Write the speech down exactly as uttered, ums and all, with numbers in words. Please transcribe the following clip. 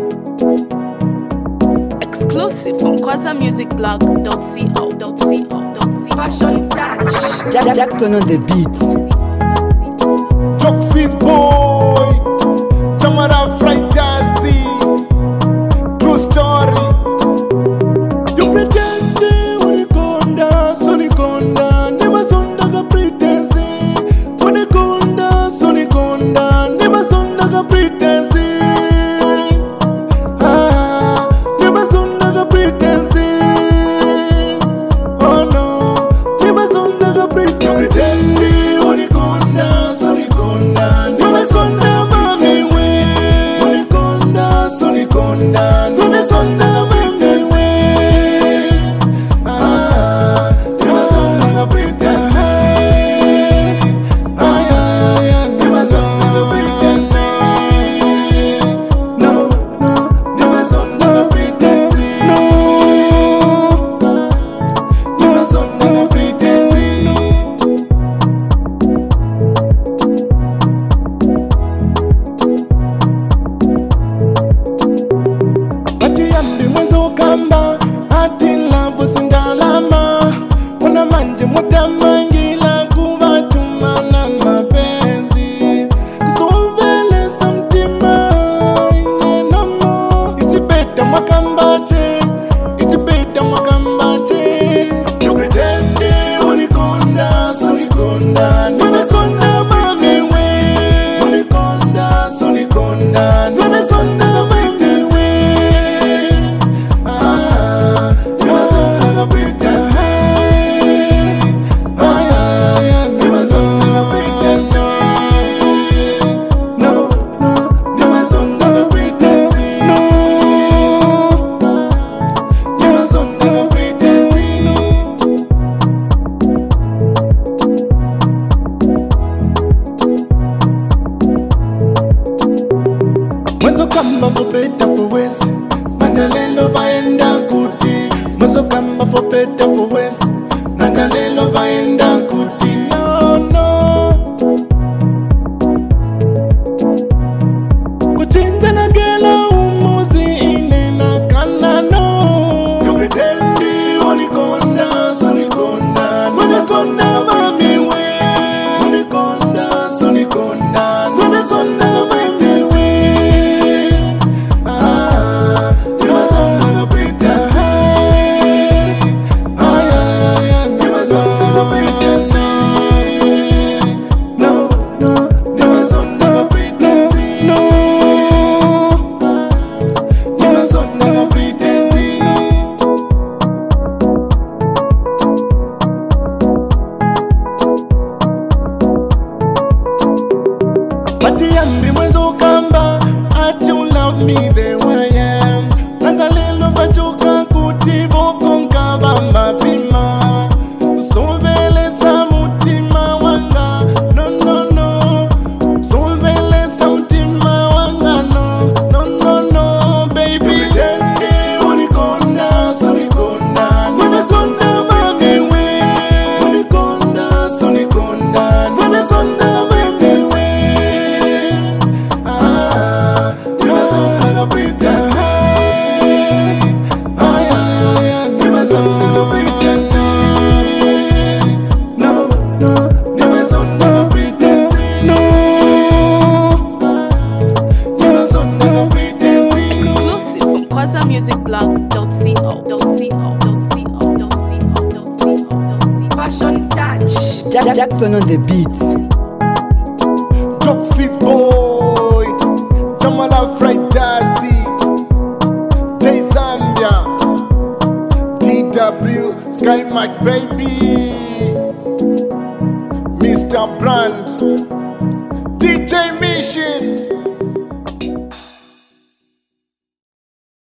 Exclusive from Kwaza Music Blog dot co. Fashion touch. Jack Jackson on the beat. Joxy boy, Chamara Fridazi, true story. You pretend unikonda, sonikonda, never sonda ka pretense. Unikonda, sonikonda, never sonda ka pretense. Ah, never sonda ka pretense. Oh no, never sonda ka pretense. Unikonda, sonikonda, never sonda mami we. Unikonda, sonikonda, never sonda mami we. Ah, never sonda ka pretense. Ah, yeah, yeah, never sonda ka pretense. No, no, never sonda ka pretense. No, never sonda ka pretense. Ati yambi mwenzo kamba, ati lavu sindalama. Mwana manje mutamangila kubatuma na mapenzi. Kusovele samtima inenamo. Isipeta mwakambache, isipeta mwakambache. You pretend unikonda, sunikonda, sone sonda mami we. Unikonda, sunikonda, sone sonda mami we. Ah, never sonda ka pretense. Ah, yeah, yeah, never sonda ka pretense. No, no, never sonda ka pretense. No, never sonda ka pretense. Mwezo kamba for better for worse, Nangalelo vaenda kuti. Mwezo kamba for better for worse, Nangalelo vaenda kuti. No, no, kuchinja na gela umuzi inena kana no. You pretend unikonda, sunikonda, sone sonda mami we. Unikonda, sunikonda, sone sonda mami we. Ah, never sonda ka pretense. Ah, yeah, yeah, never sonda ka pretense. No, no, never sonda ka pretense. No, never sonda ka pretense. Ati yambi mwenzo kamba, ati you love me the way I am. Nangalelo vachuka kuti voko nkaba mapima. Usovele sa mutima wanga, no no no. Usovele sa mutima wanga, no no no no, baby. You pretend unikonda, sunikonda, sone sonda mami we. Unikonda, sunikonda, sone sonda mami we. Ah, never sonda ka pretense. Ah, yeah, yeah, never sonda ka pretense. No, no, never sonda ka pretense. No, never sonda ka pretense. Exclusive from Kwaza Music Blog dot co. Fashion touch. Jack Jackson on the beat. Joxy boy, Jamala Fridazi, J Zambia, D W, Sky Mike baby, Mister Brand, D J Mission.